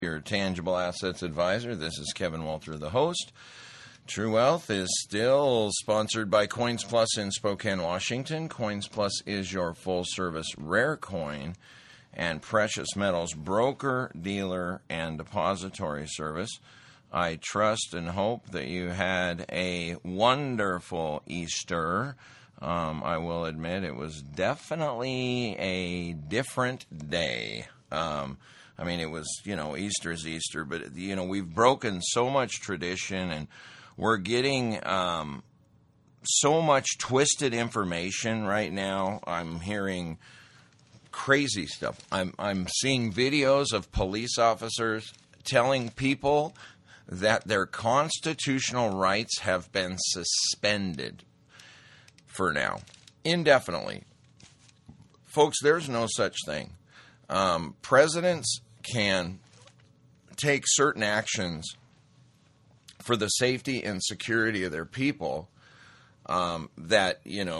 your tangible assets advisor. This is Kevin Walter, the host. True Wealth is still sponsored by Coins Plus in Spokane, Washington. Coins Plus is your full-service rare coin and precious metals broker, dealer, and depository service. I trust and hope that you had a wonderful Easter. I will admit it was definitely a different day. It was, Easter's Easter, but, we've broken so much tradition and we're getting so much twisted information right now. I'm hearing crazy stuff. I'm seeing videos of police officers telling people that their constitutional rights have been suspended for now, indefinitely. Folks, there's no such thing. Presidents can take certain actions for the safety and security of their people that,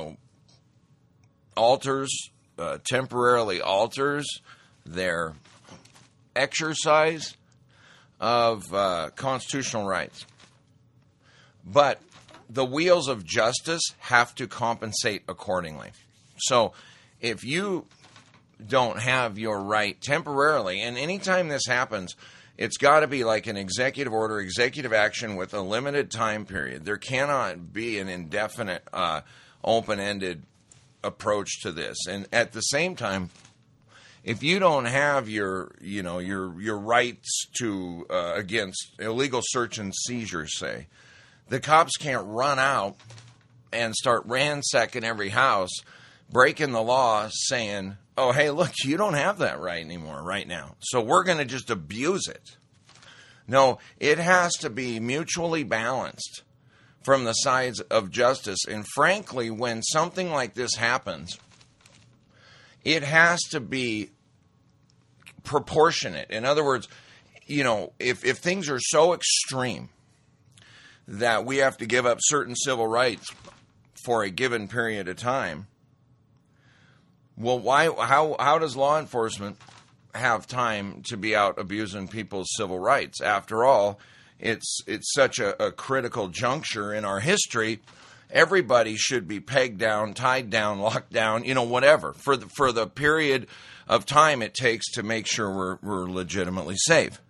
temporarily alters their exercise of constitutional rights. But the wheels of justice have to compensate accordingly. So if you don't have your right temporarily, and anytime this happens, it's got to be like an executive order, executive action with a limited time period. There cannot be an indefinite, open-ended approach to this. And at the same time, if you don't have your rights to against illegal search and seizure, say, the cops can't run out and start ransacking every house, breaking the law, saying, oh, hey, look, you don't have that right anymore right now, so we're going to just abuse it. No, it has to be mutually balanced from the sides of justice. And frankly, when something like this happens, it has to be proportionate. In other words, if things are so extreme that we have to give up certain civil rights for a given period of time, well, how does law enforcement have time to be out abusing people's civil rights? After all, it's such a critical juncture in our history. Everybody should be pegged down, tied down, locked down, whatever, for the period of time it takes to make sure we're legitimately safe.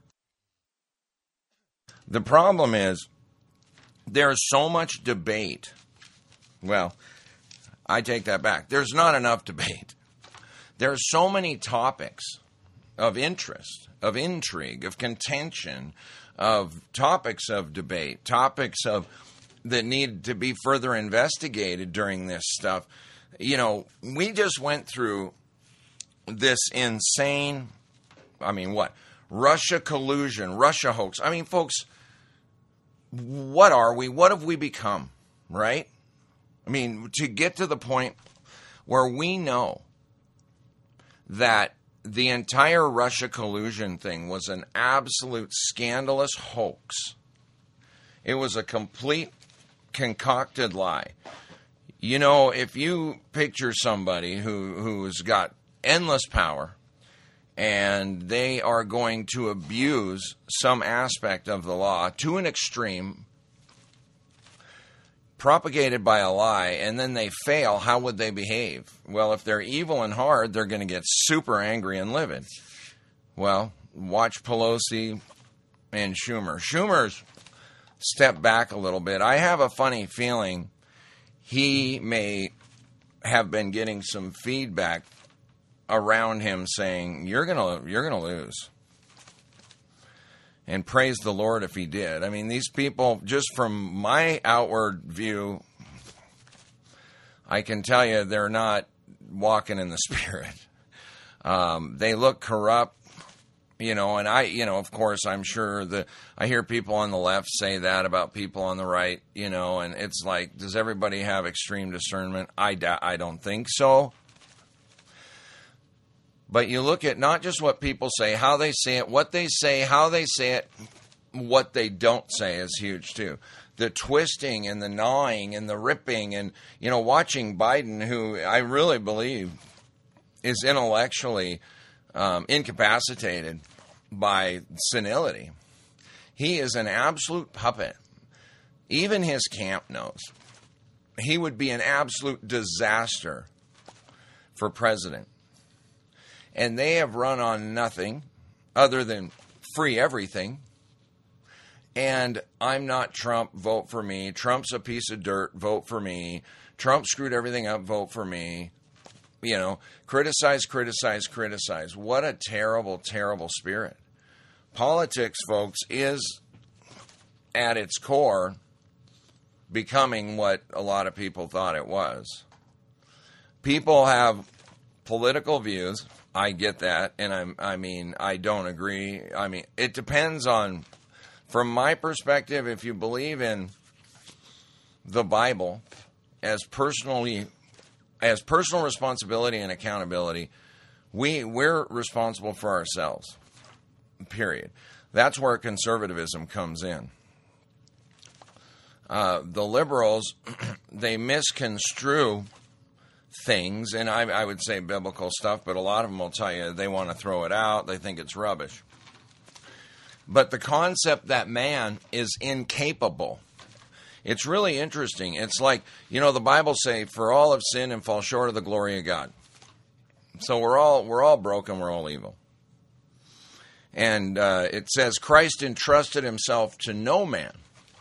The problem is there's so much debate. Well, I take that back. There's not enough debate. There's so many topics of interest, of intrigue, of contention, of topics of debate, topics that need to be further investigated during this stuff. We just went through this insane, Russia collusion, Russia hoax. Folks, what are we? What have we become, right? To get to the point where we know that the entire Russia collusion thing was an absolute scandalous hoax. It was a complete concocted lie. If you picture somebody who's got endless power and they are going to abuse some aspect of the law to an extreme, propagated by a lie, and then they fail, how would they behave? Well, if they're evil and hard, they're going to get super angry and livid. Well, watch Pelosi and Schumer. Schumer's stepped back a little bit. I have a funny feeling he may have been getting some feedback around him saying, you're gonna lose. And praise the Lord if he did. These people, just from my outward view, I can tell you they're not walking in the Spirit. They look corrupt, and of course, I'm sure I hear people on the left say that about people on the right, and it's like, does everybody have extreme discernment? I don't think so. But you look at not just what people say, how they say it, what they say, how they say it, what they don't say is huge too. The twisting and the gnawing and the ripping and, watching Biden, who I really believe is intellectually incapacitated by senility. He is an absolute puppet. Even his camp knows. He would be an absolute disaster for president. And they have run on nothing other than free everything. And I'm not Trump, vote for me. Trump's a piece of dirt, vote for me. Trump screwed everything up, vote for me. You know, criticize, criticize, criticize. What a terrible, terrible spirit. Politics, folks, is at its core becoming what a lot of people thought it was. People have political views. I get that, and I don't agree. I mean, it depends on, from my perspective, if you believe in the Bible as personal responsibility and accountability, we're responsible for ourselves. Period. That's where conservatism comes in. The liberals, they misconstrue things, and I would say biblical stuff, but a lot of them will tell you they want to throw it out. They think it's rubbish. But the concept that man is incapable, it's really interesting. It's like, the Bible say, for all have sinned and fall short of the glory of God. So we're all broken, we're all evil. And it says, Christ entrusted himself to no man,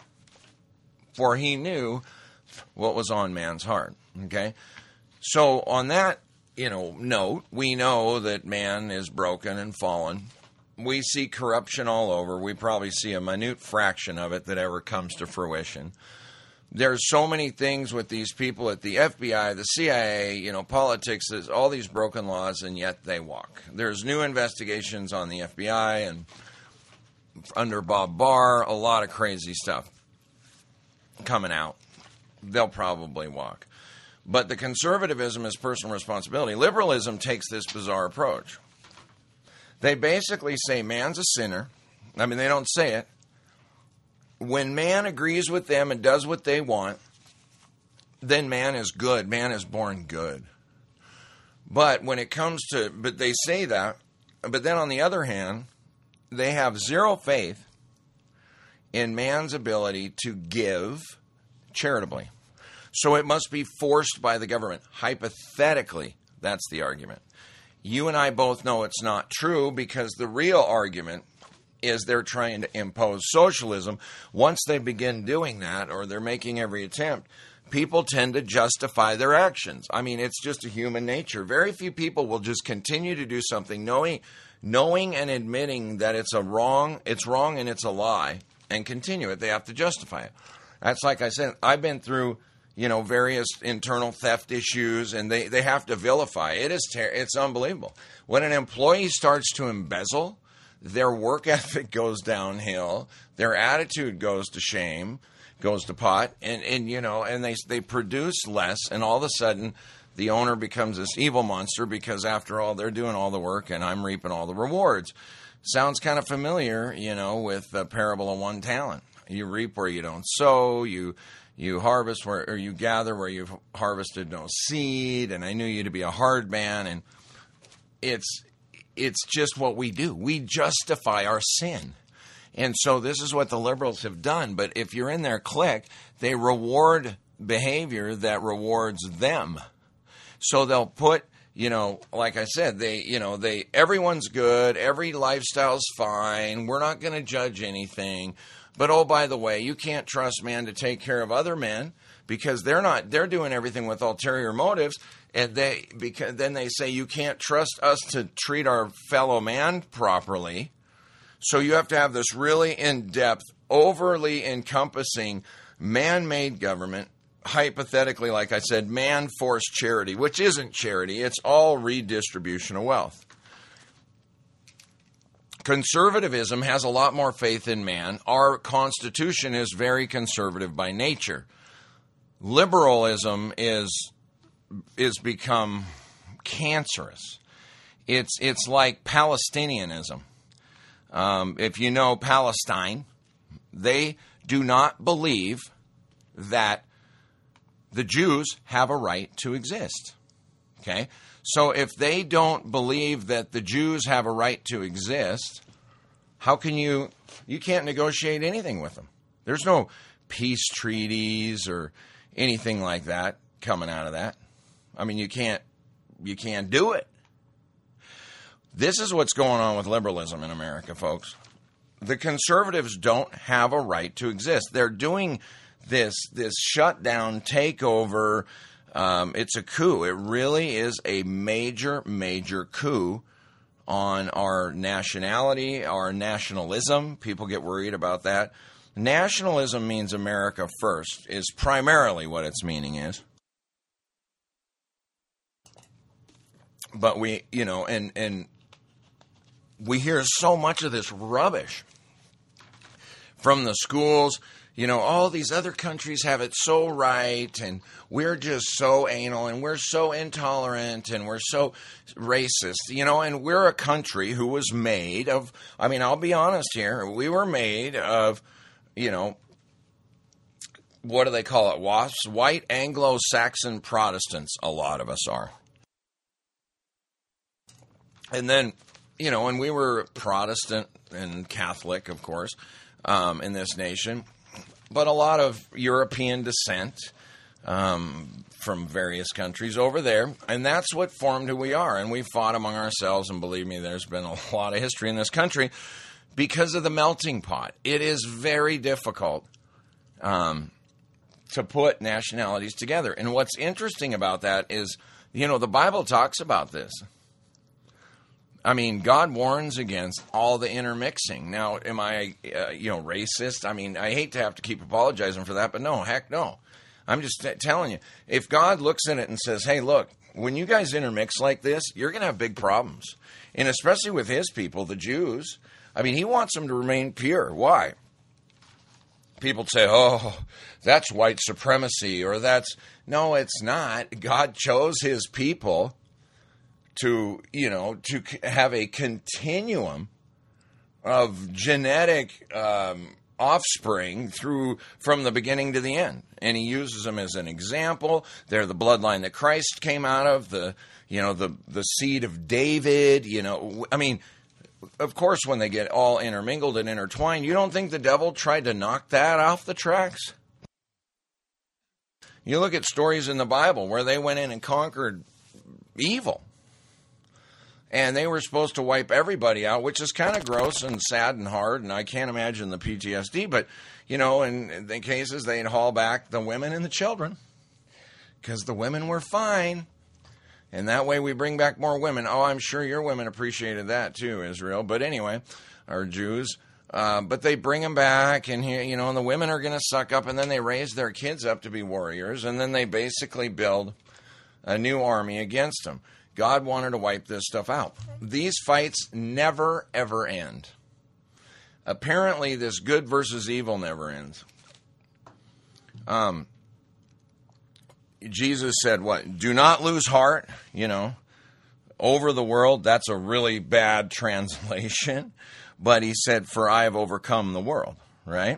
for he knew what was on man's heart. Okay? So on that, note, we know that man is broken and fallen. We see corruption all over. We probably see a minute fraction of it that ever comes to fruition. There's so many things with these people at the FBI, the CIA, politics, there's all these broken laws, and yet they walk. There's new investigations on the FBI and under Bob Barr, a lot of crazy stuff coming out. They'll probably walk. But the conservatism is personal responsibility. Liberalism takes this bizarre approach. They basically say man's a sinner. I mean, they don't say it. When man agrees with them and does what they want, then man is good. Man is born good. But when it comes to, but they say that, but then on the other hand, they have zero faith in man's ability to give charitably. So it must be forced by the government. Hypothetically, that's the argument. You and I both know it's not true, because the real argument is they're trying to impose socialism. Once they begin doing that, or they're making every attempt, people tend to justify their actions. I mean, it's just a human nature. Very few people will just continue to do something knowing and admitting that it's wrong and it's a lie, and continue it. They have to justify it. That's like I said, I've been through various internal theft issues, and they have to vilify. It's unbelievable. When an employee starts to embezzle, their work ethic goes downhill, their attitude goes to shame, goes to pot, and they produce less, and all of a sudden the owner becomes this evil monster, because after all, they're doing all the work and I'm reaping all the rewards. Sounds kind of familiar, with the parable of one talent. You reap where you don't sow, you harvest or you gather where you've harvested no seed, and I knew you to be a hard man. And it's just what we do. We justify our sin. And so this is what the liberals have done. But if you're in their clique, they reward behavior that rewards them. So they'll put, like I said, everyone's good, every lifestyle's fine, we're not going to judge anything. But, oh, by the way, you can't trust man to take care of other men, because they're doing everything with ulterior motives. And then they say you can't trust us to treat our fellow man properly. So you have to have this really in-depth, overly encompassing, man-made government. Hypothetically, like I said, man-forced charity, which isn't charity. It's all redistribution of wealth. Conservatism has a lot more faith in man. Our Constitution is very conservative by nature. Liberalism is become cancerous. It's like Palestinianism. If you know Palestine, they do not believe that the Jews have a right to exist. Okay? So if they don't believe that the Jews have a right to exist, How can you can't negotiate anything with them. There's no peace treaties or anything like that coming out of that. I mean, you can't do it. This is what's going on with liberalism in America, folks. The conservatives don't have a right to exist. They're doing this shutdown takeover. It's a coup. It really is a major, major coup on our nationality, our nationalism. People get worried about that. Nationalism means America first, is primarily what its meaning is. But we, and we hear so much of this rubbish from the schools. All these other countries have it so right, and we're just so anal, and we're so intolerant, and we're so racist, and we're a country who was made of, I'll be honest here, we were made of, what do they call it, WASPs? White Anglo-Saxon Protestants, a lot of us are. And then, and we were Protestant and Catholic, of course, in this nation, but a lot of European descent from various countries over there, and that's what formed who we are. And we fought among ourselves, and believe me, there's been a lot of history in this country because of the melting pot. It is very difficult to put nationalities together. And what's interesting about that is, the Bible talks about this. God warns against all the intermixing. Now, am I, racist? I hate to have to keep apologizing for that, but no, heck no. I'm just telling you, if God looks at it and says, hey, look, when you guys intermix like this, you're going to have big problems. And especially with his people, the Jews, he wants them to remain pure. Why? People say, oh, that's white supremacy, or that's... No, it's not. God chose his people to have a continuum of genetic offspring from the beginning to the end. And he uses them as an example. They're the bloodline that Christ came out of, the seed of David, of course, when they get all intermingled and intertwined, you don't think the devil tried to knock that off the tracks? You look at stories in the Bible where they went in and conquered evil. And they were supposed to wipe everybody out, which is kind of gross and sad and hard, and I can't imagine the PTSD. But, in the cases, they'd haul back the women and the children because the women were fine. And that way we bring back more women. Oh, I'm sure your women appreciated that too, Israel. But anyway, our Jews. But they bring them back, and and the women are going to suck up, and then they raise their kids up to be warriors, and then they basically build a new army against them. God wanted to wipe this stuff out. These fights never, ever end. Apparently, this good versus evil never ends. Jesus said what? Do not lose heart, over the world. That's a really bad translation. But he said, for I have overcome the world, right?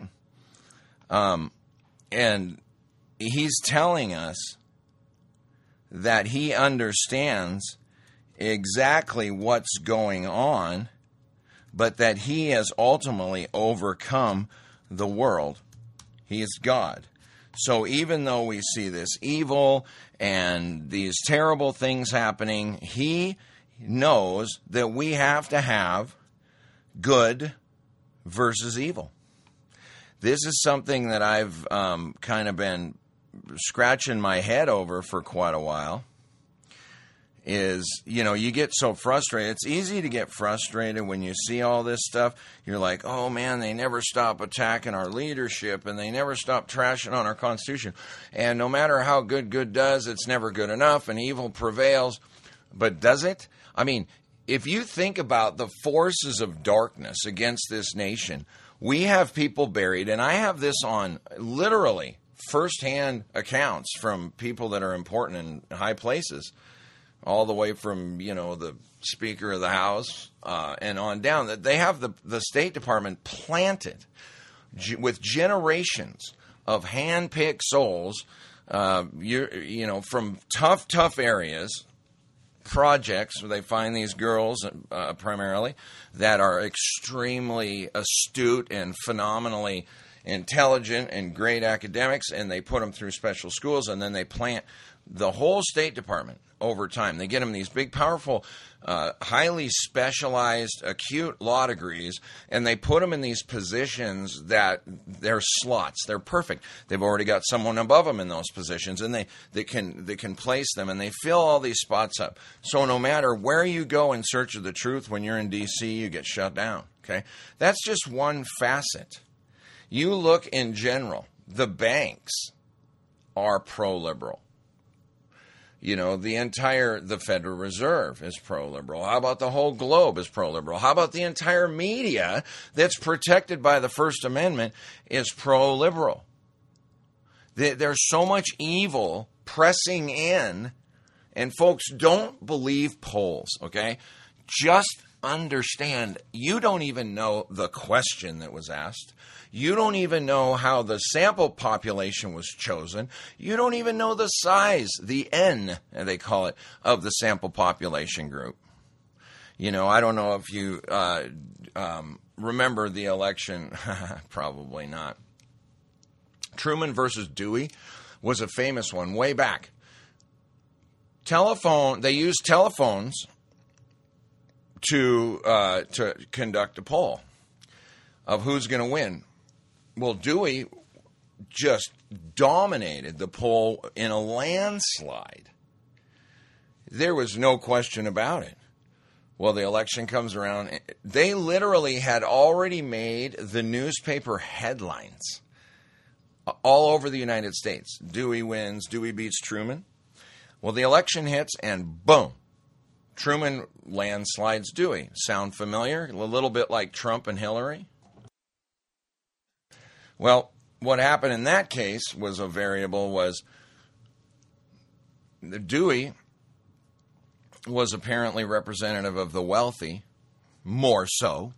And he's telling us that he understands exactly what's going on, but that he has ultimately overcome the world. He is God. So even though we see this evil and these terrible things happening, he knows that we have to have good versus evil. This is something that I've kind of been scratching my head over for quite a while. Is, you get so frustrated. It's easy to get frustrated when you see all this stuff. You're like, oh man, they never stop attacking our leadership, and they never stop trashing on our Constitution. And no matter how good does, it's never good enough, and evil prevails. But does it? If you think about the forces of darkness against this nation, we have people buried, and I have this on literally firsthand accounts from people that are important in high places, all the way from, the Speaker of the House and on down, that they have the State Department planted with generations of hand-picked souls, from tough areas, projects where they find these girls primarily that are extremely astute and phenomenally intelligent and great academics, and they put them through special schools, and then they plant the whole State Department over time. They get them these big, powerful, highly specialized, acute law degrees, and they put them in these positions that they're slots. They're perfect. They've already got someone above them in those positions, and they can place them, and they fill all these spots up. So no matter where you go in search of the truth, when you're in D.C., you get shut down. Okay, that's just one facet. You look in general, the banks are pro-liberal. You know, the Federal Reserve is pro-liberal. How about the whole globe is pro-liberal? How about the entire media that's protected by the First Amendment is pro-liberal? There's so much evil pressing in, and folks, don't believe polls, okay? Just understand, you don't even know the question that was asked. You don't even know how the sample population was chosen. You don't even know the size, the N, they call it, of the sample population group. You know, I don't know if you remember the election. Probably not. Truman versus Dewey was a famous one way back. They used telephones to conduct a poll of who's going to win. Well, Dewey just dominated the poll in a landslide. There was no question about it. Well, the election comes around. They literally had already made the newspaper headlines all over the United States. Dewey wins. Dewey beats Truman. Well, the election hits, and boom, Truman landslides Dewey. Sound familiar? A little bit like Trump and Hillary. Well, what happened in that case was a variable was Dewey was apparently representative of the wealthy, more so,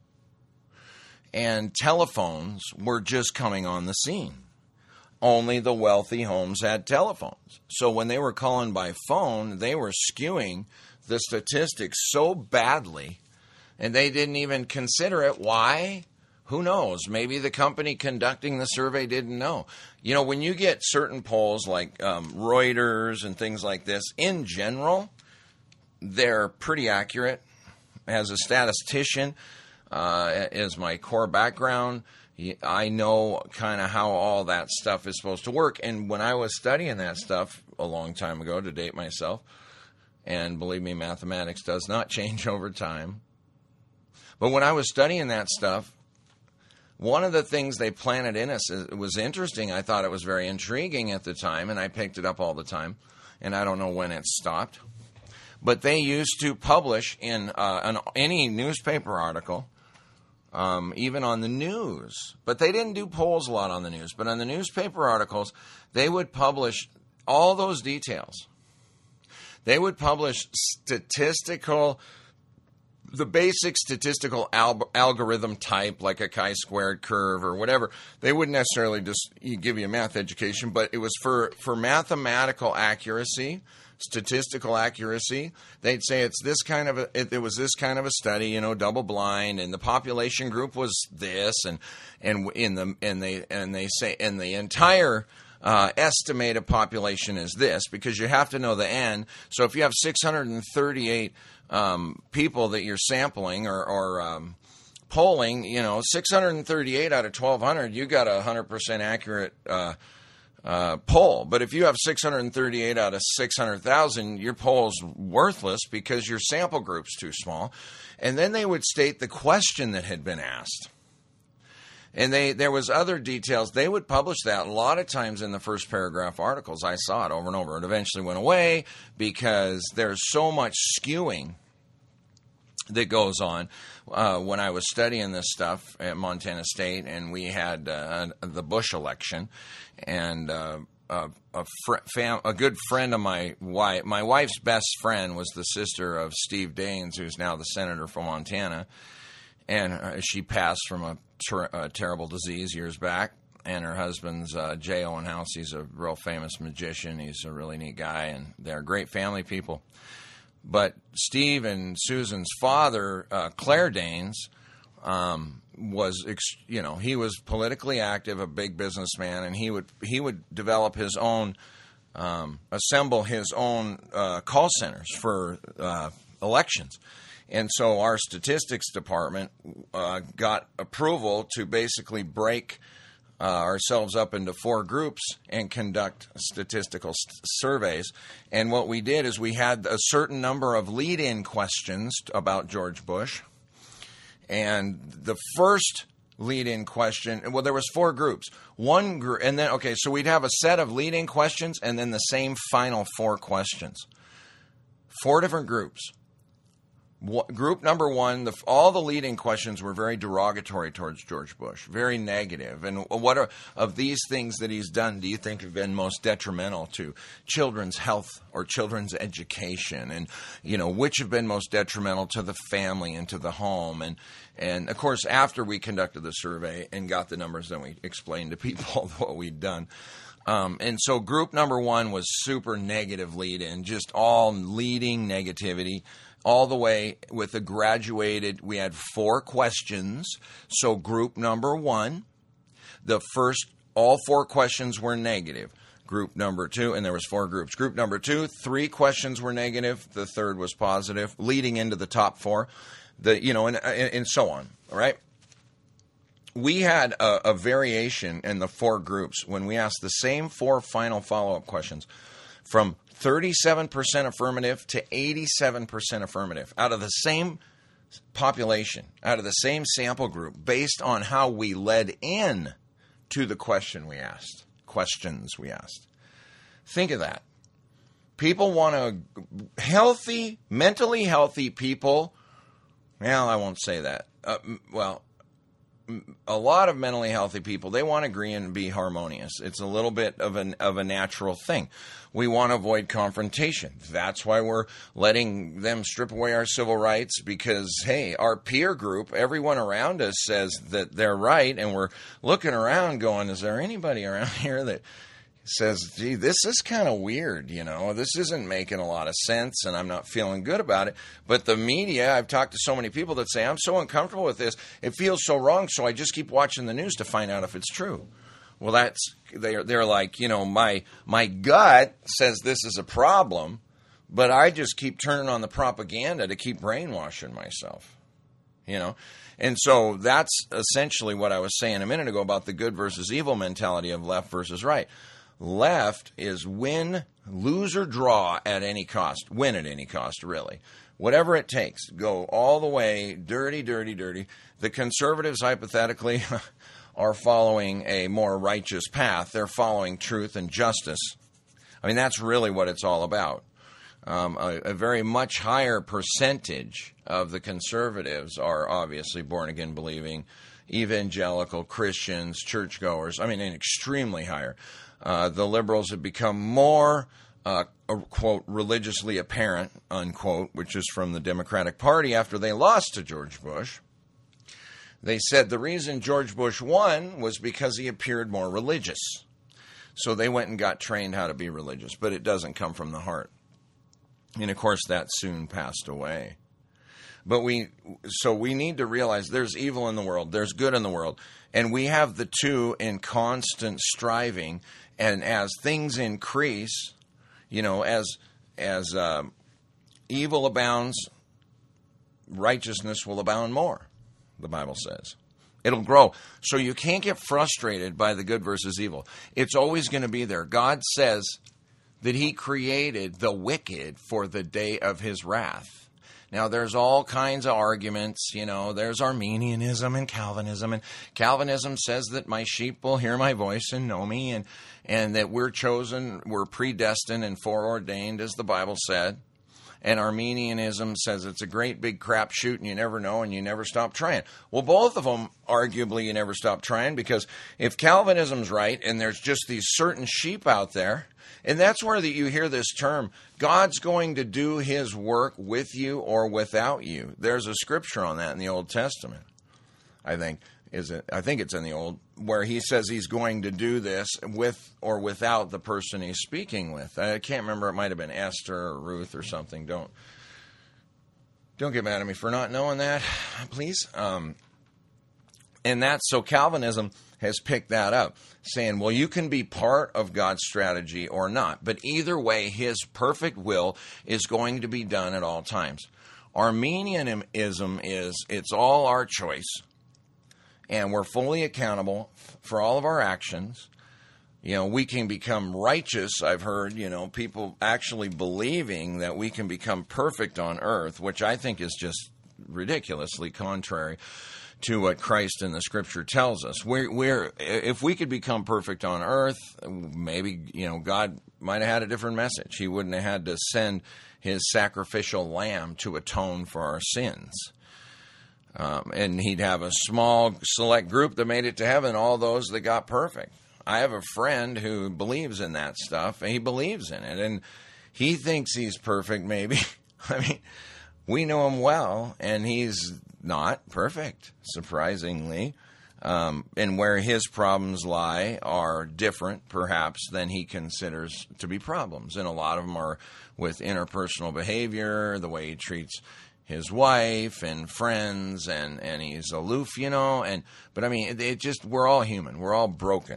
and telephones were just coming on the scene. Only the wealthy homes had telephones. So when they were calling by phone, they were skewing the statistics so badly, and they didn't even consider it. Why? Who knows? Maybe the company conducting the survey didn't know. You know, when you get certain polls like Reuters and things like this, in general, they're pretty accurate. As a statistician, is my core background. I know kind of how all that stuff is supposed to work. And when I was studying that stuff a long time ago, to date myself, and believe me, mathematics does not change over time. But when I was studying that stuff, one of the things they planted in us was interesting. I thought it was very intriguing at the time, and I picked it up all the time. And I don't know when it stopped. But they used to publish in any newspaper article, even on the news. But they didn't do polls a lot on the news. But on the newspaper articles, they would publish all those details. They would publish the basic statistical algorithm type, like a chi-squared curve or whatever. They wouldn't necessarily just give you a math education, but it was for mathematical accuracy, statistical accuracy. They'd say it was this kind of a study, you know, double blind, and the population group was this, and they say the entire estimated population is this, because you have to know the N. So if you have 638 people that you're sampling or polling, you know, 638 out of 1,200, you got a 100% accurate poll. But if you have 638 out of 600,000, your poll's worthless because your sample group's too small. And then they would state the question that had been asked. And there was other details. They would publish that a lot of times in the first paragraph articles. I saw it over and over. It eventually went away because there's so much skewing that goes on. When I was studying this stuff at Montana State, and we had the Bush election, and a good friend of my wife's best friend was the sister of Steve Daines, who's now the senator from Montana, and she passed from a terrible disease years back. And her husband's J. Owen House. He's a real famous magician. He's a really neat guy, and they're great family people. But Steve and Susan's father, Claire Danes, he was politically active, a big businessman, and he would develop his own, assemble his own call centers for elections. And so our statistics department got approval to basically break ourselves up into 4 groups and conduct statistical surveys. And what we did is we had a certain number of lead-in questions about George Bush. And the first lead-in question, well, there was 4 groups. One group, and then, okay, so we'd have a set of lead-in questions and then the same final 4 questions. 4 different groups. Group number 1, all the leading questions were very derogatory towards George Bush, very negative. And what of these things that he's done do you think have been most detrimental to children's health or children's education? And, which have been most detrimental to the family and to the home? And of course, after we conducted the survey and got the numbers, then we explained to people what we'd done. And so group number 1 was super negative lead-in, just all leading negativity. All the way with we had 4 questions. So group number 1, all 4 questions were negative. Group number 2, and there was 4 groups. Group number 2, 3 questions were negative. The third was positive, leading into the top 4, and so on. All right. We had a variation in the 4 groups when we asked the same 4 final follow-up questions from 37% affirmative to 87% affirmative out of the same population, out of the same sample group, based on how we led in to the questions we asked. Think of that. People want mentally healthy people. Well, I won't say that. A lot of mentally healthy people, they want to agree and be harmonious. It's a little bit of a natural thing. We want to avoid confrontation. That's why we're letting them strip away our civil rights, because, hey, our peer group, everyone around us says that they're right, and we're looking around going, is there anybody around here that says, gee, this is kind of weird, this isn't making a lot of sense and I'm not feeling good about it. But the media, I've talked to so many people that say, I'm so uncomfortable with this, it feels so wrong, so I just keep watching the news to find out if it's true. Well, they're like, my gut says this is a problem, but I just keep turning on the propaganda to keep brainwashing myself, And so that's essentially what I was saying a minute ago about the good versus evil mentality of left versus right. Left is win, lose or draw at any cost. Win at any cost, really. Whatever it takes. Go all the way, dirty, dirty, dirty. The conservatives, hypothetically, are following a more righteous path. They're following truth and justice. I mean, that's really what it's all about. A very much higher percentage of the conservatives are obviously born-again believing, evangelical, Christians, churchgoers. I mean, an extremely higher. The liberals have become more, quote, religiously apparent, unquote, which is from the Democratic Party after they lost to George Bush. They said the reason George Bush won was because he appeared more religious. So they went and got trained how to be religious, but it doesn't come from the heart. And, of course, that soon passed away. But we need to realize there's evil in the world, there's good in the world, and we have the two in constant striving. And as things increase, as evil abounds, righteousness will abound more, the Bible says. It'll grow. So you can't get frustrated by the good versus evil. It's always going to be there. God says that he created the wicked for the day of his wrath. Now, there's all kinds of arguments, there's Arminianism and Calvinism. And Calvinism says that my sheep will hear my voice and know me, and that we're chosen, we're predestined and foreordained, as the Bible said. And Arminianism says it's a great big crapshoot and you never know and you never stop trying. Well, both of them, arguably, you never stop trying, because if Calvinism's right and there's just these certain sheep out there, and that's where you hear this term, God's going to do his work with you or without you. There's a scripture on that in the Old Testament, I think. I think it's in the Old, where he says he's going to do this with or without the person he's speaking with. I can't remember. It might have been Esther or Ruth or something. Don't get mad at me for not knowing that, please. And that's so Calvinism has picked that up, saying, well, you can be part of God's strategy or not. But either way, his perfect will is going to be done at all times. Arminianism is, it's all our choice, and we're fully accountable for all of our actions. You know, we can become righteous. I've heard, people actually believing that we can become perfect on earth, which I think is just ridiculously contrary to what Christ in the Scripture tells us. If we could become perfect on earth, maybe, God might have had a different message. He wouldn't have had to send his sacrificial lamb to atone for our sins. And he'd have a small, select group that made it to heaven, all those that got perfect. I have a friend who believes in that stuff, and he believes in it, and he thinks he's perfect, maybe. I mean, we know him well, and he's not perfect, surprisingly. And where his problems lie are different, perhaps, than he considers to be problems. And a lot of them are with interpersonal behavior, the way he treats his wife and friends, and he's aloof, But I mean, we're all human. We're all broken.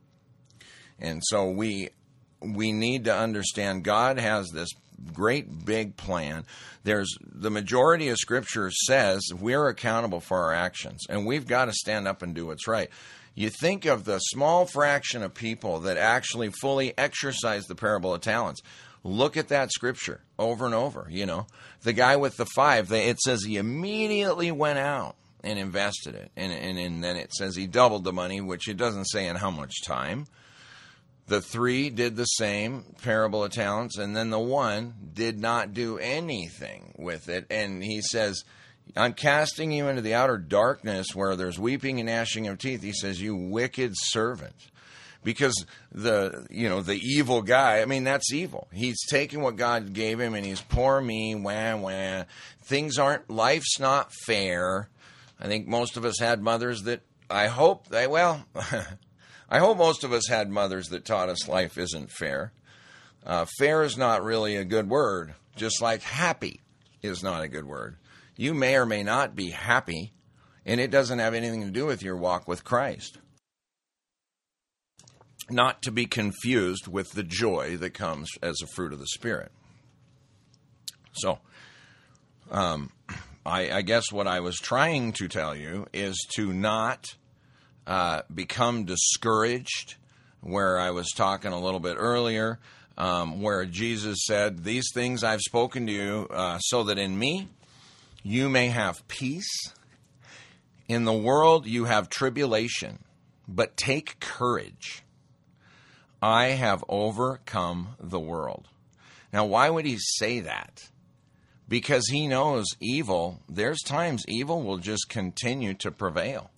And so we need to understand God has this great big plan. The majority of Scripture says we're accountable for our actions, and we've got to stand up and do what's right. You think of the small fraction of people that actually fully exercise the parable of talents. Look at that Scripture over and over. The guy with the 5, it says he immediately went out and invested it, and then it says he doubled the money, which it doesn't say in how much time. The 3 did the same, parable of talents, and then the 1 did not do anything with it. And he says, I'm casting you into the outer darkness where there's weeping and gnashing of teeth. He says, you wicked servant. Because the evil guy, I mean, that's evil. He's taking what God gave him and he's poor me, wah. Life's not fair. I think most of us had mothers that, I hope most of us had mothers that taught us life isn't fair. Fair is not really a good word, just like happy is not a good word. You may or may not be happy, and it doesn't have anything to do with your walk with Christ. Not to be confused with the joy that comes as a fruit of the Spirit. So, I guess what I was trying to tell you is to not become discouraged, where I was talking a little bit earlier, where Jesus said, these things I've spoken to you so that in me you may have peace. In the world you have tribulation, but take courage. I have overcome the world. Now, why would he say that? Because he knows evil, there's times evil will just continue to prevail.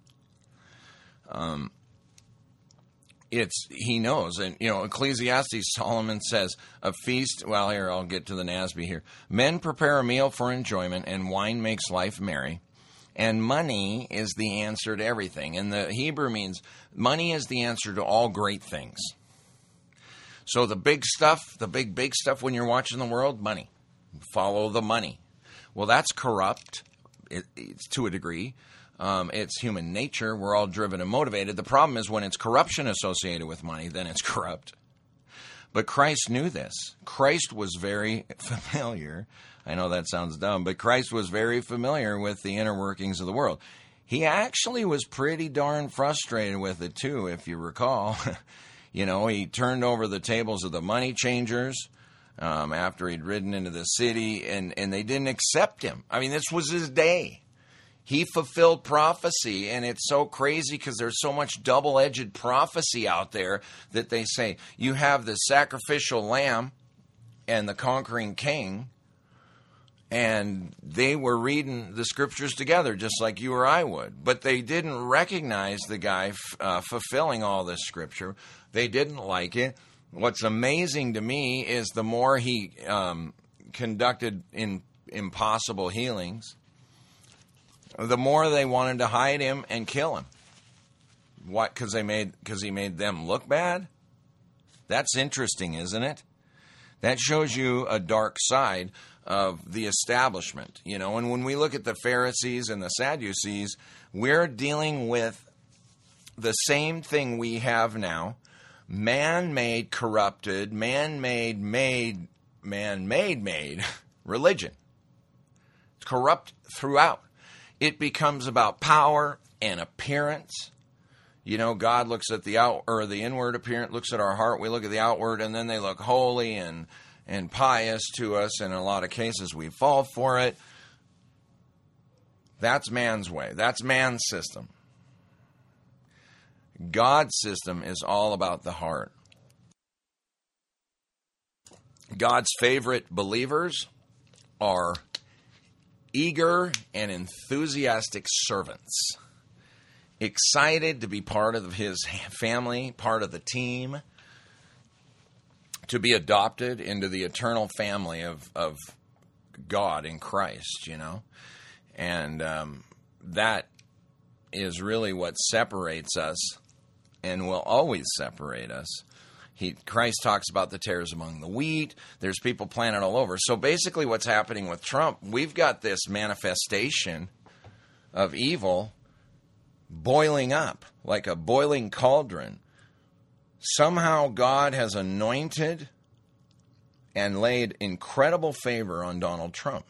He knows, and Ecclesiastes, Solomon says, a feast, well, here, I'll get to the NASB here. Men prepare a meal for enjoyment, and wine makes life merry, and money is the answer to everything. And the Hebrew means money is the answer to all great things. So the big stuff, the big stuff when you're watching the world, money. Follow the money. Well, that's corrupt, it's to a degree. It's human nature. We're all driven and motivated. The problem is when it's corruption associated with money, then it's corrupt. But Christ knew this. Christ was very familiar. I know that sounds dumb, but Christ was very familiar with the inner workings of the world. He actually was pretty darn frustrated with it too, if you recall. He turned over the tables of the money changers after he'd ridden into the city, and they didn't accept him. I mean, this was his day. He fulfilled prophecy, and it's so crazy because there's so much double-edged prophecy out there that they say, you have the sacrificial lamb and the conquering king, and they were reading the scriptures together just like you or I would. But they didn't recognize the guy fulfilling all this scripture. They didn't like it. What's amazing to me is the more he conducted impossible healings, the more they wanted to hide him and kill him. What? Because he made them look bad? That's interesting, isn't it? That shows you a dark side of the establishment, you know. And when we look at the Pharisees and the Sadducees, we're dealing with the same thing we have now: man-made, corrupted, man-made religion. It's corrupt throughout. It becomes about power and appearance. You know, God looks at the inward appearance, looks at our heart. We look at the outward, and then they look holy and pious to us. And in a lot of cases, we fall for it. That's man's way. That's man's system. God's system is all about the heart. God's favorite believers are eager and enthusiastic servants, excited to be part of his family, part of the team, to be adopted into the eternal family of God in Christ, you know. And that is really what separates us and will always separate us. Christ talks about the tares among the wheat. There's people planted all over. So basically what's happening with Trump, we've got this manifestation of evil boiling up like a boiling cauldron. Somehow God has anointed and laid incredible favor on Donald Trump.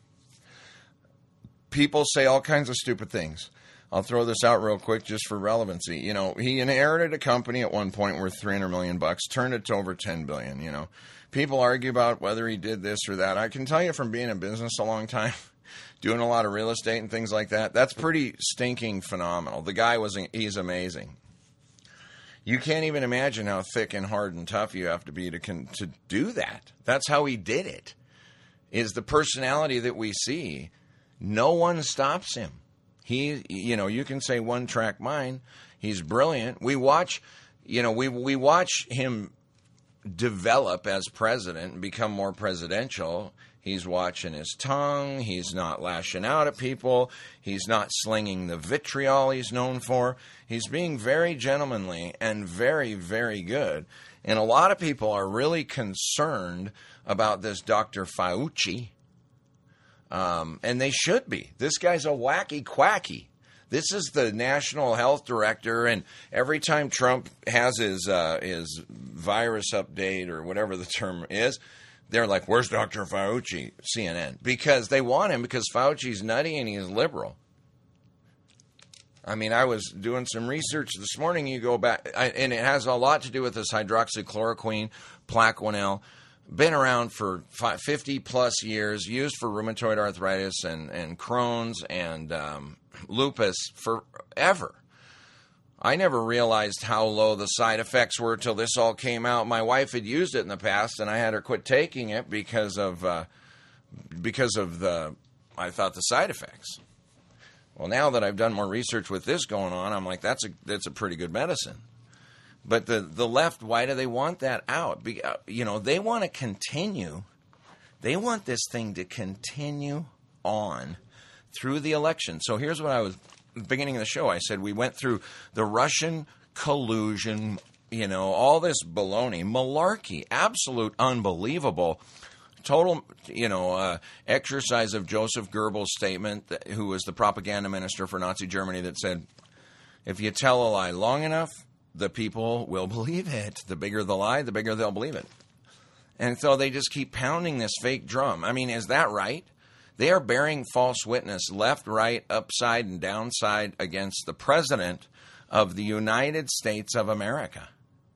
People say all kinds of stupid things. I'll throw this out real quick just for relevancy. You know, he inherited a company at one point worth $300 million, turned it to over $10 billion, you know. People argue about whether he did this or that. I can tell you from being in business a long time, doing a lot of real estate and things like that, that's pretty stinking phenomenal. The guy he's amazing. You can't even imagine how thick and hard and tough you have to be to do that. That's how he did it, is the personality that we see. No one stops him. You can say one-track mind. He's brilliant. We watch him develop as president and become more presidential. He's watching his tongue. He's not lashing out at people. He's not slinging the vitriol he's known for. He's being very gentlemanly and very, very good. And a lot of people are really concerned about this Dr. Fauci. And they should be. This guy's a wacky quacky. This is the national health director, and every time Trump has his virus update or whatever the term is, they're like, "Where's Dr. Fauci?" CNN, because they want him because Fauci's nutty and he's liberal. I mean, I was doing some research this morning. You go back, and it has a lot to do with this hydroxychloroquine, Plaquenil. Been around for 50-plus years, used for rheumatoid arthritis and Crohn's and lupus forever. I never realized how low the side effects were till this all came out. My wife had used it in the past, and I had her quit taking it because of the side effects. Well, now that I've done more research with this going on, I'm like, that's a pretty good medicine. But the left, why do they want that out? They want to continue. They want this thing to continue on through the election. So here's what I was, beginning of the show, I said we went through the Russian collusion, all this baloney, malarkey, absolute unbelievable, total, exercise of Joseph Goebbels' statement, who was the propaganda minister for Nazi Germany, that said, if you tell a lie long enough, the people will believe it. The bigger the lie, the bigger they'll believe it. And so they just keep pounding this fake drum. I mean, is that right? They are bearing false witness left, right, upside, and downside against the President of the United States of America,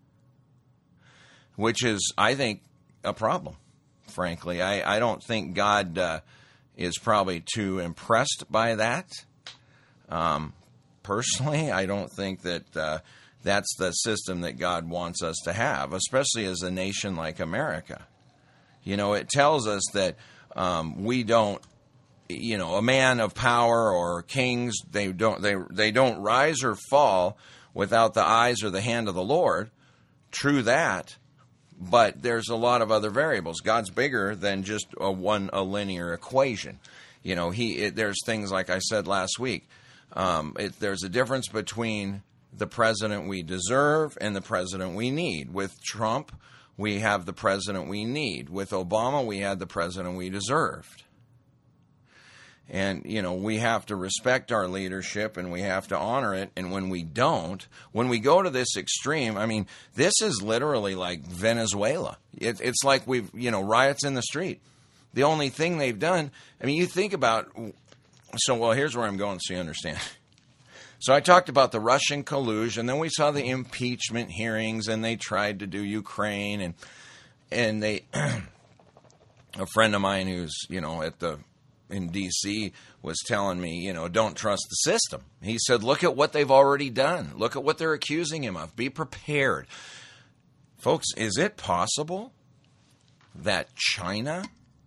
which is, I think, a problem, frankly. I don't think God is probably too impressed by that. Personally, I don't think that that's the system that God wants us to have, especially as a nation like America. It tells us that we don't, a man of power or kings, they don't rise or fall without the eyes or the hand of the Lord. True that, but there's a lot of other variables. God's bigger than just a linear equation. There's things like I said last week. There's a difference between the president we deserve and the president we need. With Trump, we have the president we need. With Obama, we had the president we deserved. And, we have to respect our leadership and we have to honor it. And when we don't, when we go to this extreme, this is literally like Venezuela. It's like we've, riots in the street. The only thing they've done, you think about, here's where I'm going so you understand. So I talked about the Russian collusion, then we saw the impeachment hearings, and they tried to do Ukraine, and they, a friend of mine who's, in D.C. was telling me, don't trust the system. He said, look at what they've already done. Look at what they're accusing him of. Be prepared. Folks, is it possible that China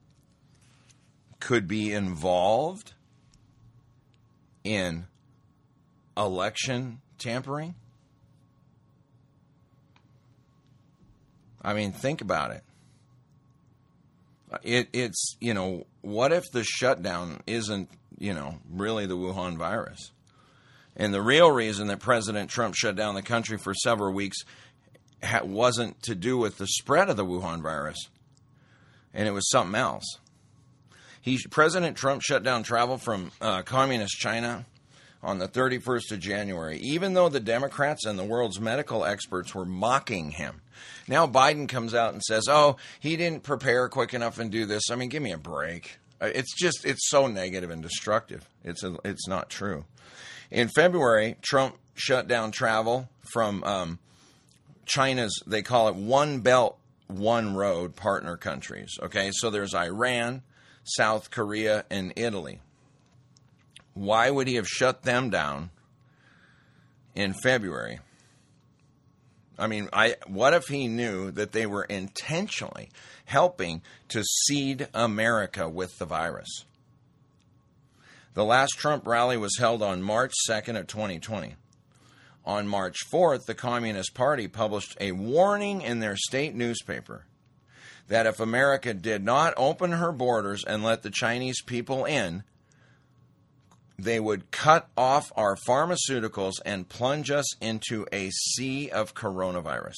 could be involved in election tampering? Think about it. It's, what if the shutdown isn't, really the Wuhan virus? And the real reason that President Trump shut down the country for several weeks wasn't to do with the spread of the Wuhan virus, and it was something else. President Trump shut down travel from communist China on the 31st of January, even though the Democrats and the world's medical experts were mocking him. Now Biden comes out and says, he didn't prepare quick enough and do this. Give me a break. It's so negative and destructive. It's not true. In February, Trump shut down travel from China's, they call it One Belt, One Road partner countries. Okay, so there's Iran, South Korea, and Italy. Why would he have shut them down in February? What if he knew that they were intentionally helping to seed America with the virus? The last Trump rally was held on March 2nd of 2020. On March 4th, the Communist Party published a warning in their state newspaper that if America did not open her borders and let the Chinese people in, they would cut off our pharmaceuticals and plunge us into a sea of coronavirus.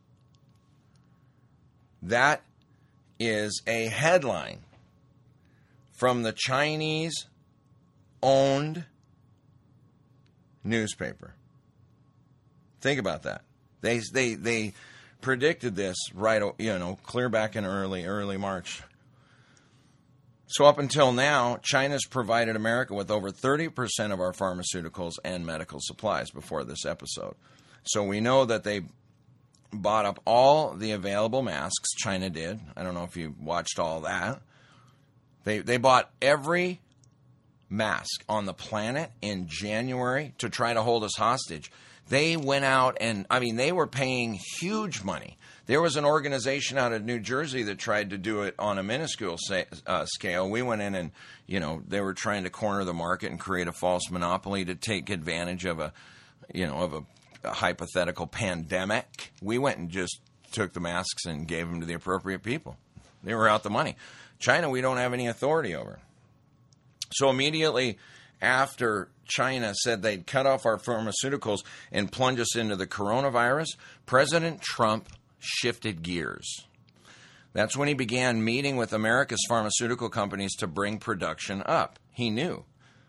That is a headline from the Chinese-owned newspaper. Think about that. They predicted this right, clear back in early March. So up until now, China's provided America with over 30% of our pharmaceuticals and medical supplies before this episode. So we know that they bought up all the available masks. China did. I don't know if you watched all that. They bought every mask on the planet in January to try to hold us hostage. They went out and, they were paying huge money. There was an organization out of New Jersey that tried to do it on a minuscule scale. We went in and, they were trying to corner the market and create a false monopoly to take advantage of a hypothetical pandemic. We went and just took the masks and gave them to the appropriate people. They were out the money. China, we don't have any authority over. So immediately after China said they'd cut off our pharmaceuticals and plunge us into the coronavirus, President Trump shifted gears. That's when he began meeting with America's pharmaceutical companies to bring production up. He knew.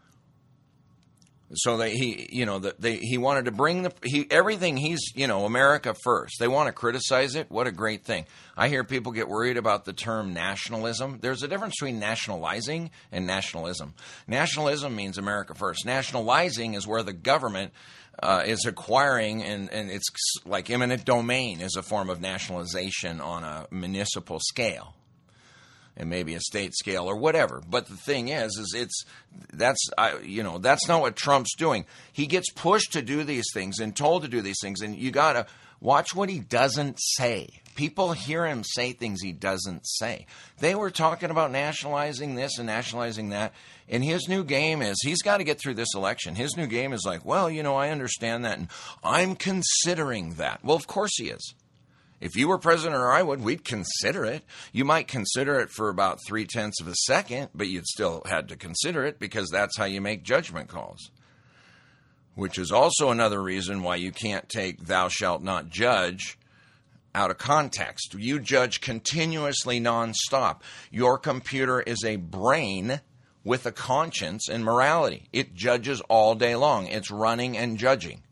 So he wanted to bring everything. He's, America first. They want to criticize it. What a great thing. I hear people get worried about the term nationalism. There's a difference between nationalizing and nationalism. Nationalism means America first. Nationalizing is where the government is acquiring, and it's like eminent domain is a form of nationalization on a municipal scale. And maybe a state scale or whatever. But the thing is that's not what Trump's doing. He gets pushed to do these things and told to do these things, and you got to watch what he doesn't say. People hear him say things he doesn't say. They were talking about nationalizing this and nationalizing that, and his new game is he's got to get through this election. His new game is like, well, I understand that, and I'm considering that. Well, of course he is. If you were president or I would, we'd consider it. You might consider it for about 0.3 of a second, but you'd still had to consider it because that's how you make judgment calls. Which is also another reason why you can't take thou shalt not judge out of context. You judge continuously nonstop. Your computer is a brain with a conscience and morality. It judges all day long. It's running and judging.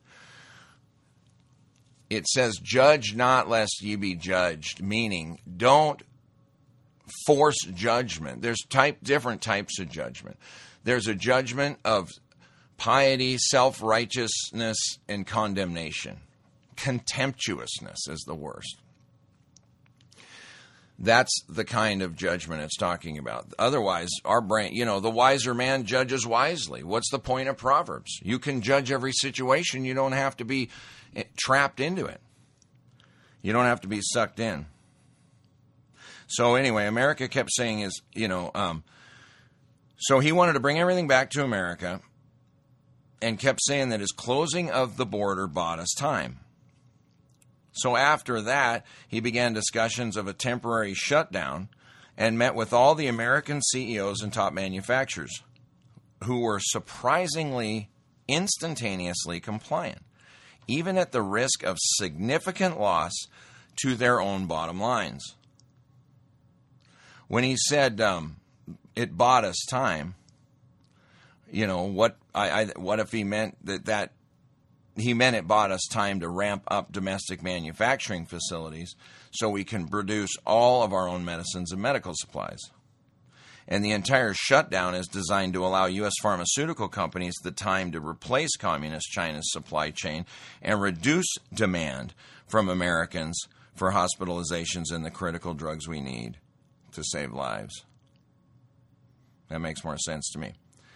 It says, judge not lest ye be judged, meaning don't force judgment. There's different types of judgment. There's a judgment of piety, self-righteousness, and condemnation. Contemptuousness is the worst. That's the kind of judgment it's talking about. Otherwise, our brain, the wiser man judges wisely. What's the point of Proverbs? You can judge every situation. You don't have to be trapped into it. You don't have to be sucked in. So anyway, America kept saying so he wanted to bring everything back to America and kept saying that his closing of the border bought us time. So after that, he began discussions of a temporary shutdown and met with all the American CEOs and top manufacturers who were surprisingly instantaneously compliant, even at the risk of significant loss to their own bottom lines. When he said it bought us time, what if he meant that he meant it bought us time to ramp up domestic manufacturing facilities so we can produce all of our own medicines and medical supplies. And the entire shutdown is designed to allow U.S. pharmaceutical companies the time to replace communist China's supply chain and reduce demand from Americans for hospitalizations and the critical drugs we need to save lives. That makes more sense to me.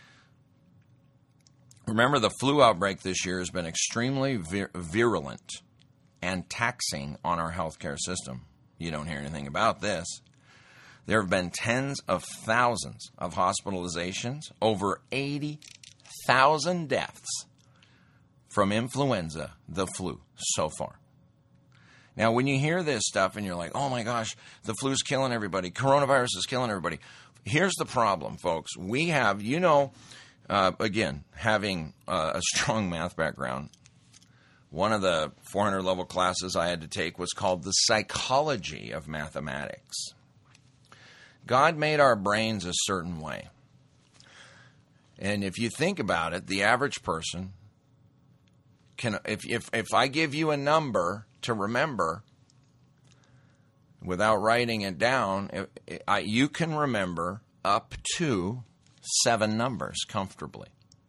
Remember, the flu outbreak this year has been extremely virulent and taxing on our healthcare system. You don't hear anything about this. There have been tens of thousands of hospitalizations, over 80,000 deaths from influenza, the flu, so far. Now, when you hear this stuff and you're like, oh my gosh, the flu's killing everybody, coronavirus is killing everybody. Here's the problem, folks. We have, again, having a strong math background, one of the 400-level classes I had to take was called the psychology of mathematics. God made our brains a certain way. And if you think about it, the average person can, if I give you a number to remember without writing it down, you can remember up to 7 numbers comfortably.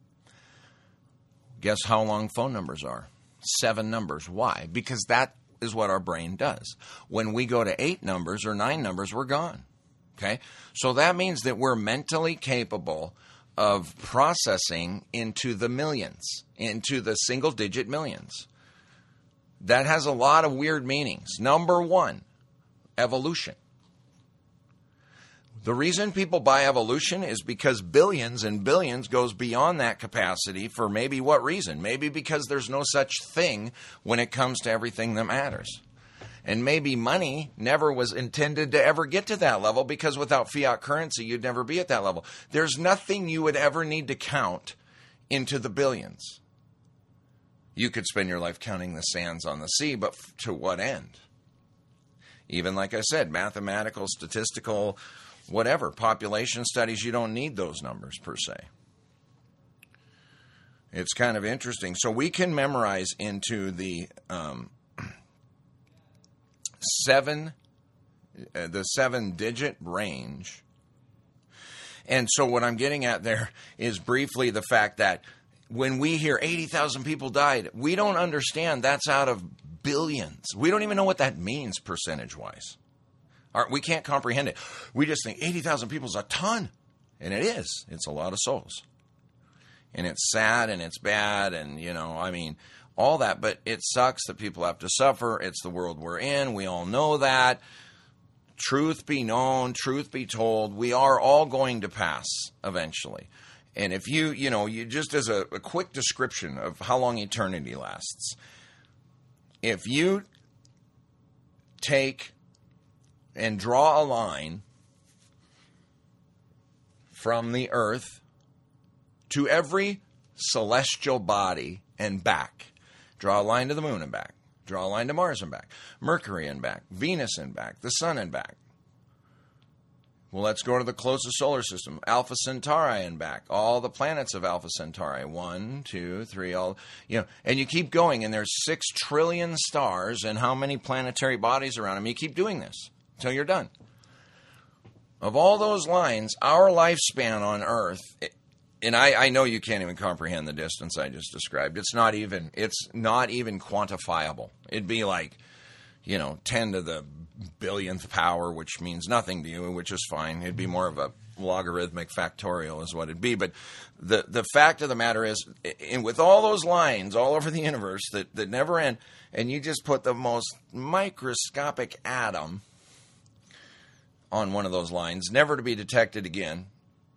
Guess how long phone numbers are? 7 numbers. Why? Because that is what our brain does. When we go to 8 numbers or 9 numbers, we're gone. Okay? So that means that we're mentally capable of processing into the millions, into the single-digit millions. That has a lot of weird meanings. Number 1, evolution. The reason people buy evolution is because billions and billions goes beyond that capacity for maybe what reason? Maybe because there's no such thing when it comes to everything that matters. And maybe money never was intended to ever get to that level because without fiat currency, you'd never be at that level. There's nothing you would ever need to count into the billions. You could spend your life counting the sands on the sea, but to what end? Even like I said, mathematical, statistical, whatever, population studies, you don't need those numbers per se. It's kind of interesting. So we can memorize into the 7-digit range. And so what I'm getting at there is briefly the fact that when we hear 80,000 people died, we don't understand that's out of billions. We don't even know what that means percentage-wise. We can't comprehend it. We just think 80,000 people is a ton. And it is. It's a lot of souls. And it's sad and it's bad and, all that. But it sucks that people have to suffer. It's the world we're in. We all know that. Truth be known, truth be told, we are all going to pass eventually. And if you just as a quick description of how long eternity lasts, if you take and draw a line from the earth to every celestial body and back, draw a line to the moon and back, Draw a line to Mars and back. Mercury and back. Venus and back. The Sun and back. Well, let's go to the closest solar system. Alpha Centauri and back. All the planets of Alpha Centauri. 1, 2, 3, all, and you keep going, and there's 6 trillion stars and how many planetary bodies around them. You keep doing this until you're done. Of all those lines, our lifespan on Earth, and I know you can't even comprehend the distance I just described. It's not even quantifiable. It'd be like, 10 to the billionth power, which means nothing to you, which is fine. It'd be more of a logarithmic factorial is what it'd be. But the fact of the matter is, with all those lines all over the universe that never end, and you just put the most microscopic atom on one of those lines, never to be detected again,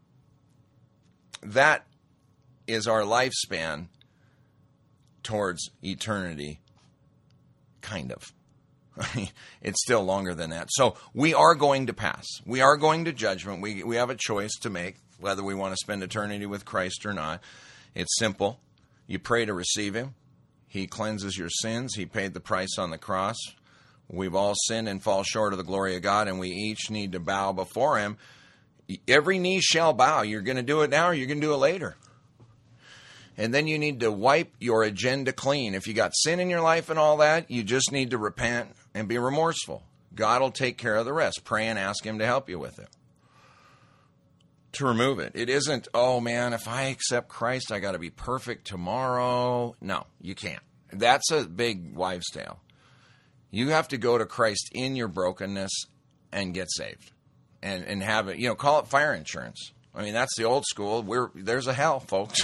that is our lifespan towards eternity, kind of. I mean, it's still longer than that. So we are going to pass. We are going to judgment. We have a choice to make whether we want to spend eternity with Christ or not. It's simple. You pray to receive Him. He cleanses your sins. He paid the price on the cross. We've all sinned and fall short of the glory of God, and we each need to bow before Him. Every knee shall bow. You're going to do it now or you're going to do it later. And then you need to wipe your agenda clean. If you got sin in your life and all that, you just need to repent and be remorseful. God will take care of the rest. Pray and ask Him to help you with it. To remove it. It isn't, oh man, if I accept Christ, I got to be perfect tomorrow. No, you can't. That's a big wives' tale. You have to go to Christ in your brokenness and get saved. And have it, call it fire insurance. I mean, that's the old school. There's a hell, folks.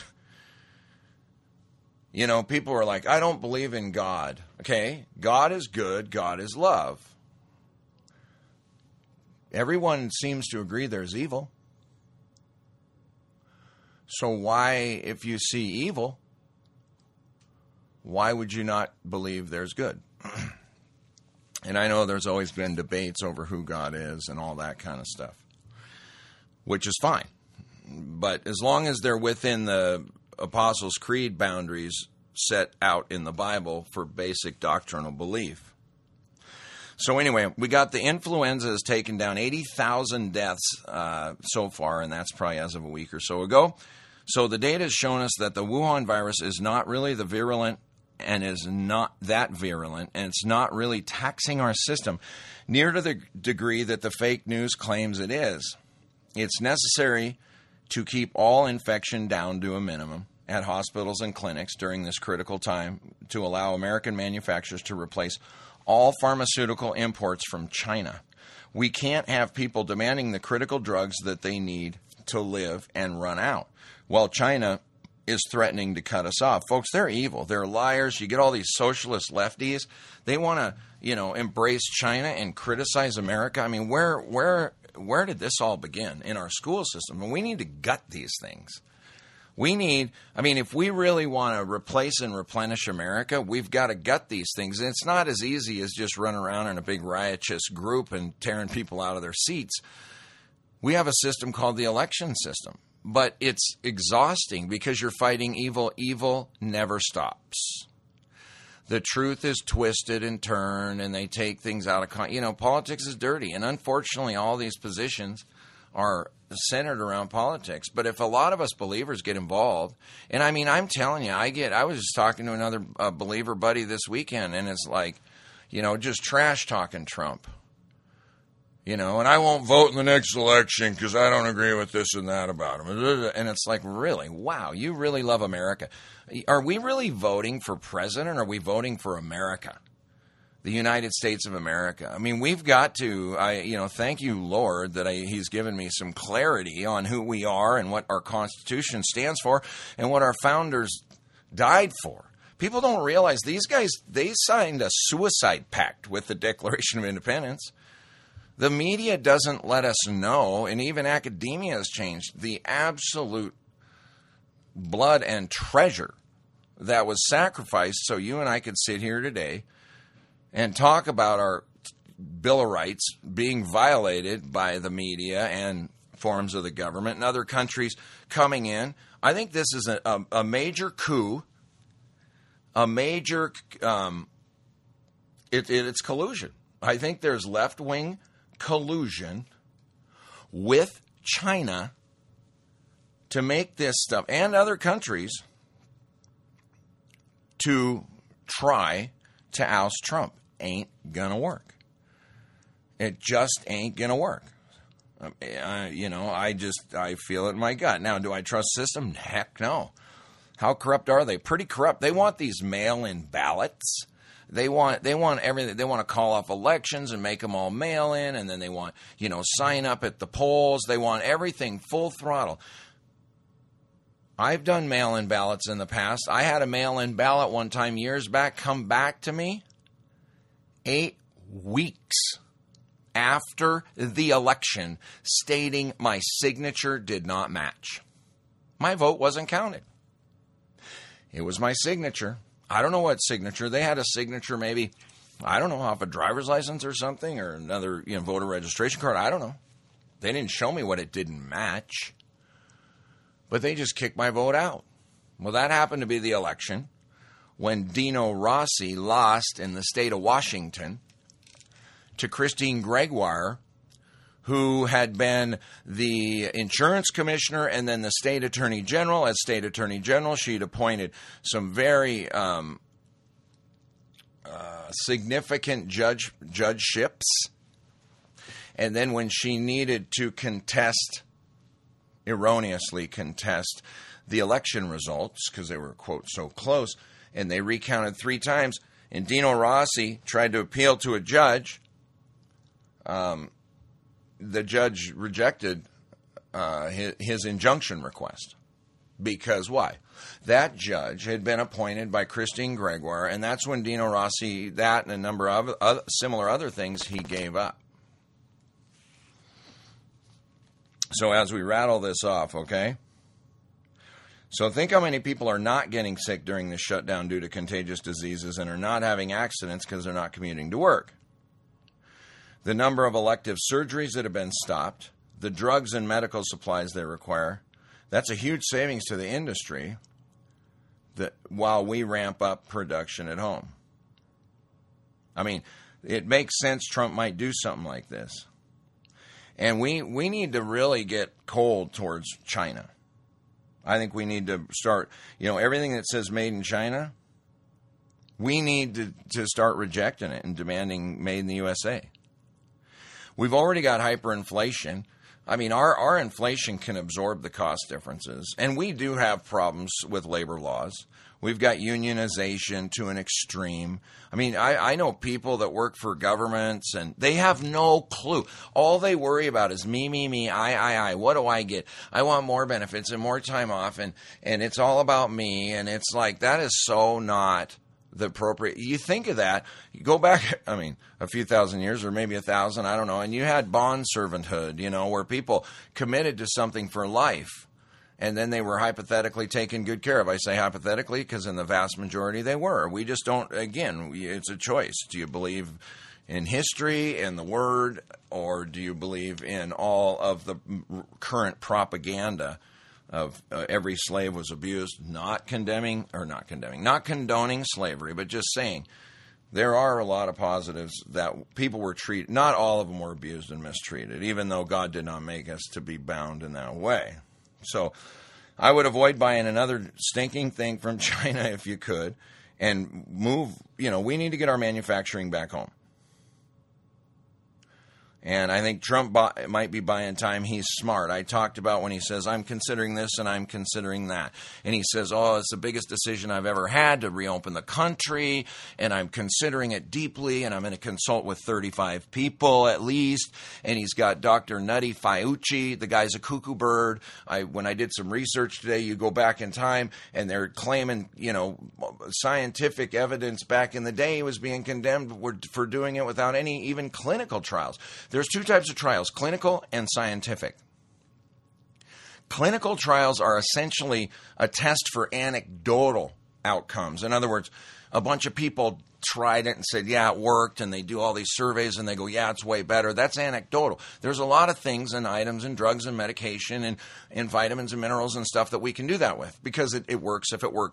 People are like, I don't believe in God. Okay, God is good. God is love. Everyone seems to agree there's evil. So why, if you see evil, why would you not believe there's good? And I know there's always been debates over who God is and all that kind of stuff, which is fine. But as long as they're within the Apostles' Creed boundaries set out in the Bible for basic doctrinal belief. So anyway, we got the influenza has taken down 80,000 deaths so far, and that's probably as of a week or so ago. So the data has shown us that the Wuhan virus is not really the virulent and is not that virulent, and it's not really taxing our system near to the degree that the fake news claims it is. It's necessary to keep all infection down to a minimum at hospitals and clinics during this critical time to allow American manufacturers to replace all pharmaceutical imports from China. We can't have people demanding the critical drugs that they need to live and run out, while China is threatening to cut us off. Folks, they're evil. They're liars. You get all these socialist lefties. They want to, embrace China and criticize America. I mean, where did this all begin? In our school system. And we need to gut these things. If we really want to replace and replenish America, we've got to gut these things. And it's not as easy as just running around in a big riotous group and tearing people out of their seats. We have a system called the election system. But it's exhausting because you're fighting evil. Evil never stops. The truth is twisted and turned, and they take things out of context. Politics is dirty, and unfortunately, all these positions are centered around politics. But if a lot of us believers get involved, and I'm telling you, I was just talking to another believer buddy this weekend, and it's like, just trash talking Trump. And I won't vote in the next election because I don't agree with this and that about him. And it's like, really? Wow, you really love America. Are we really voting for president, or are we voting for America? The United States of America. We've got to, thank you, Lord, that He's given me some clarity on who we are and what our Constitution stands for and what our founders died for. People don't realize these guys, they signed a suicide pact with the Declaration of Independence. The media doesn't let us know, and even academia has changed, the absolute blood and treasure that was sacrificed so you and I could sit here today and talk about our Bill of Rights being violated by the media and forms of the government and other countries coming in. I think this is a major coup, a major It's collusion. I think there's left-wing collusion with China to make this stuff, and other countries, to try to oust Trump. Ain't gonna work. It just ain't gonna work. I feel it in my gut. Now, do I trust the system? Heck no. How corrupt are they? Pretty corrupt. They want these mail-in ballots. They want everything. They want to call off elections and make them all mail-in, and then they want, sign up at the polls. They want everything full throttle. I've done mail-in ballots in the past. I had a mail-in ballot one time years back come back to me 8 weeks after the election, stating my signature did not match. My vote wasn't counted. It was my signature. I don't know what signature. They had a signature maybe, I don't know, off a driver's license or something, or another voter registration card. I don't know. They didn't show me what it didn't match. But they just kicked my vote out. Well, that happened to be the election when Dino Rossi lost in the state of Washington to Christine Gregoire, who had been the insurance commissioner and then the state attorney general. As state attorney general, she'd appointed some very significant judgeships. And then when she needed to erroneously contest the election results, because they were, quote, so close, and they recounted 3 times, and Dino Rossi tried to appeal to a judge, the judge rejected his injunction request. Because why? That judge had been appointed by Christine Gregoire, and that's when Dino Rossi, that and a number of similar other things, he gave up. So as we rattle this off, okay? So think how many people are not getting sick during the shutdown due to contagious diseases and are not having accidents because they're not commuting to work. The number of elective surgeries that have been stopped, the drugs and medical supplies they require, that's a huge savings to the industry while we ramp up production at home. I mean, it makes sense Trump might do something like this. And we need to really get cold towards China. I think we need to start, everything that says made in China, we need to start rejecting it and demanding made in the USA. We've already got hyperinflation. I mean, our inflation can absorb the cost differences. And we do have problems with labor laws. We've got unionization to an extreme. I mean, I know people that work for governments, and they have no clue. All they worry about is me, I. What do I get? I want more benefits and more time off, and it's all about me. And it's like, that is so not the appropriate. You think of that, you go back, a few thousand years or maybe 1,000, I don't know, and you had bond servanthood, where people committed to something for life. And then they were hypothetically taken good care of. I say hypothetically because in the vast majority they were. We just don't, again, it's a choice. Do you believe in history and the word, or do you believe in all of the current propaganda of every slave was abused? Not condoning slavery, but just saying there are a lot of positives that people were treated. Not all of them were abused and mistreated, even though God did not make us to be bound in that way. So I would avoid buying another stinking thing from China if you could, and move, we need to get our manufacturing back home. And I think Trump might be buying time. He's smart. I talked about when he says, I'm considering this and I'm considering that. And he says, it's the biggest decision I've ever had to reopen the country, and I'm considering it deeply, and I'm going to consult with 35 people at least. And he's got Dr. Nutty Fauci. The guy's a cuckoo bird. When I did some research today, you go back in time, and they're claiming, scientific evidence back in the day he was being condemned for doing it without any even clinical trials. There's 2 types of trials, clinical and scientific. Clinical trials are essentially a test for anecdotal outcomes. In other words, a bunch of people tried it and said, yeah, it worked, and they do all these surveys and they go, yeah, it's way better. That's anecdotal. There's a lot of things and items and drugs and medication and vitamins and minerals and stuff that we can do that with because it works if it works.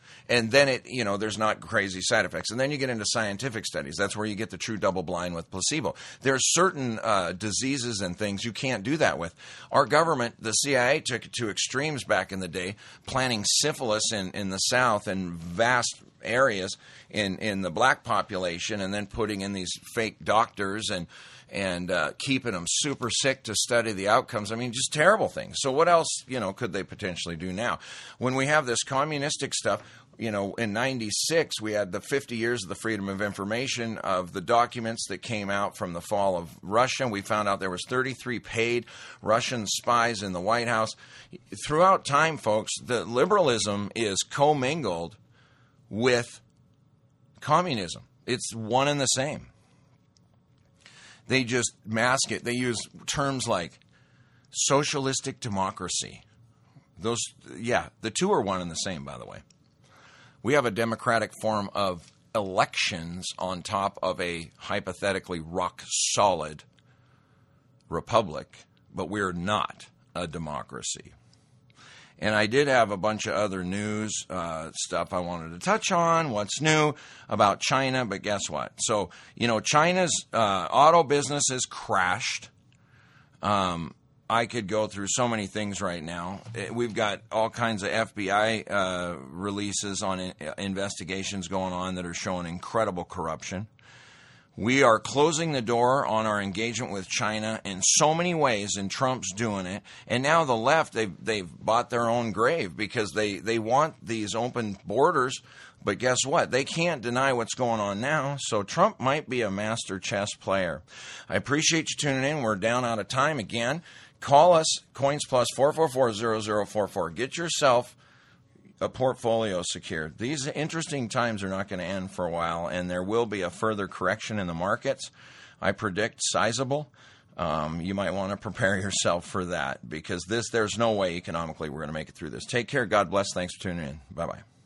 And then there's not crazy side effects. And then you get into scientific studies. That's where you get the true double blind with placebo. There's certain diseases and things you can't do that with. Our government, the CIA, took it to extremes back in the day, planning syphilis in the South and vast areas in the black population, and then putting in these fake doctors and keeping them super sick to study the outcomes. I mean, just terrible things. So what else, could they potentially do now? When we have this communistic stuff, in 96, we had the 50 years of the Freedom of Information of the documents that came out from the fall of Russia. We found out there was 33 paid Russian spies in the White House. Throughout time, folks, the liberalism is commingled with communism. It's one and the same. They just mask it. They use terms like socialistic democracy. The two are one and the same, by the way. We have a democratic form of elections on top of a hypothetically rock-solid republic, but we're not a democracy. And I did have a bunch of other news stuff I wanted to touch on. What's new about China? But guess what? So, China's auto business has crashed. I could go through so many things right now. We've got all kinds of FBI releases on investigations going on that are showing incredible corruption. We are closing the door on our engagement with China in so many ways, and Trump's doing it. And now the left, they've bought their own grave because they want these open borders. But guess what? They can't deny what's going on now. So Trump might be a master chess player. I appreciate you tuning in. We're down out of time again. Call us, Coins Plus 444-0044. Get yourself a portfolio secured. These interesting times are not going to end for a while, and there will be a further correction in the markets. I predict sizable. You might want to prepare yourself for that, because there's no way economically we're going to make it through this. Take care. God bless. Thanks for tuning in. Bye-bye.